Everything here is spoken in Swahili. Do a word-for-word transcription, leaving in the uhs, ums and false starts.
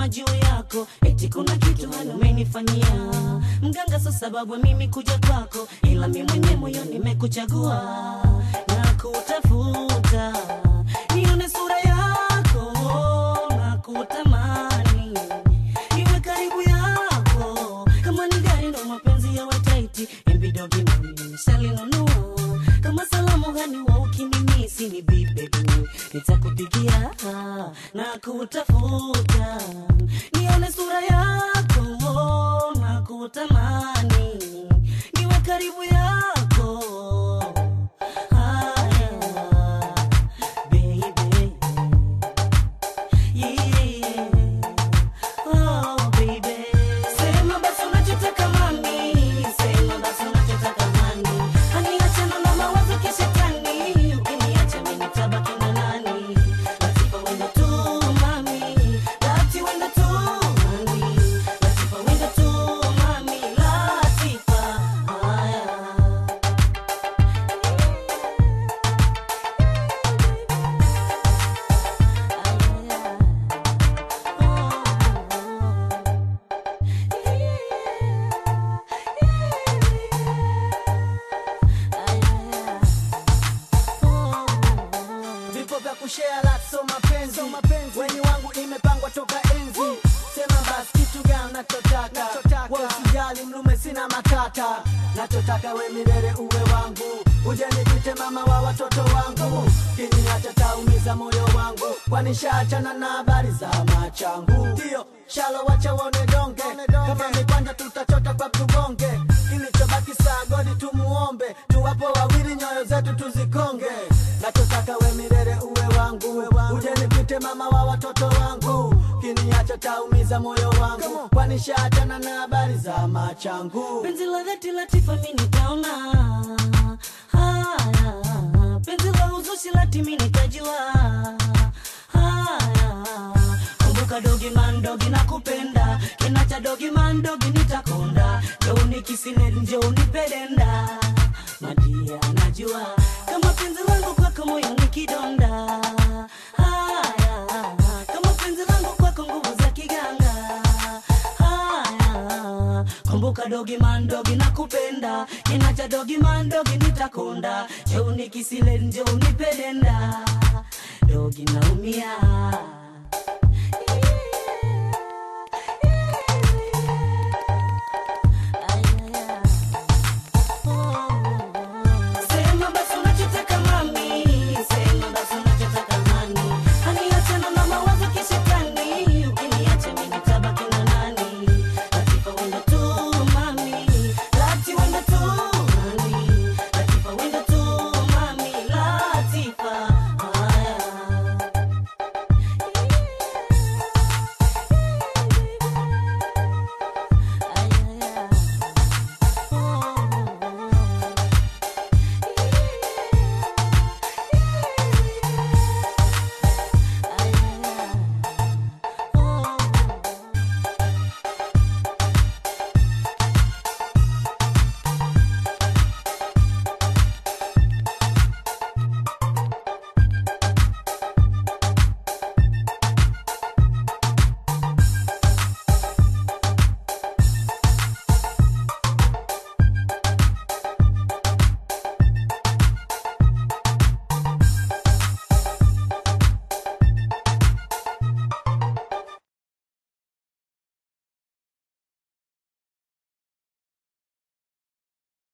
kama juu yako, eti kuna kitu hali umenifanyia. Mganga so sababu mimi kuja kwako, ila mimi mwenyewe moyo nimekuchagua na kutafuta. Nione sura yako na kutamani, iwe karibu yako. Kama ni gari ndo mapenzi ya wataiti, imbido gimani shalinunua. Kama salamu gani wa ukinimisi ni bibi, nitakupigia na kutafuta. Nione sura yako na kutamani, niwe karibu yako. Haya baby, yeah, oh baby. Sema basi unachotaka mami, sema basi unachotaka mami. Aniachana na mawazo kishetani, ukiniacha mimi nitabaki na nani? Latifa wenda tu mami, Lati wenda tu mami, Latifa wenda tu mami, Latifa. Haya Vipo vya kushare la so mapenzi, weni wangu imepangwa toka enzi. Sema basi kitu gani nachotaka, wewe usijali mlume sina matata. Nachotaka we milele uwe wangu, uje nipite mama wa watoto wangu. Kiniacha taumiza moyo wangu, kwani shaachana na habari za machangu. Ndio shalo wacha wone donge, kama mikwanja tutachota kwa tubonge. Kilichobaki saa godi tumuombe, tuwapo wawili nyoyo zetu tuzikonge. Nachotaka we milele uwe wangu, uje nipite mama wa watoto wangu. Kiniacha taumiza moyo wangu, kwani shaachana na habari za machangu. penzi la dhati Latifa mimi nitaona. Haya penzi la uzushi Lati mimi nitajua. Haya kumbuka dogi man dogi nakupenda, kinacha dogi man dogi nitakonda. Njoo nikisine njoo unipedenda, madia najua kama penzi langu kwako moyo nikidonda. Haya kama penzi langu kwako nguvu za kiganga. Haya kumbuka dogi man dogi nakupenda, kinacha dogi man dogi nitakonda. Njoo nikisile njoo unipedenda, dogi naumia.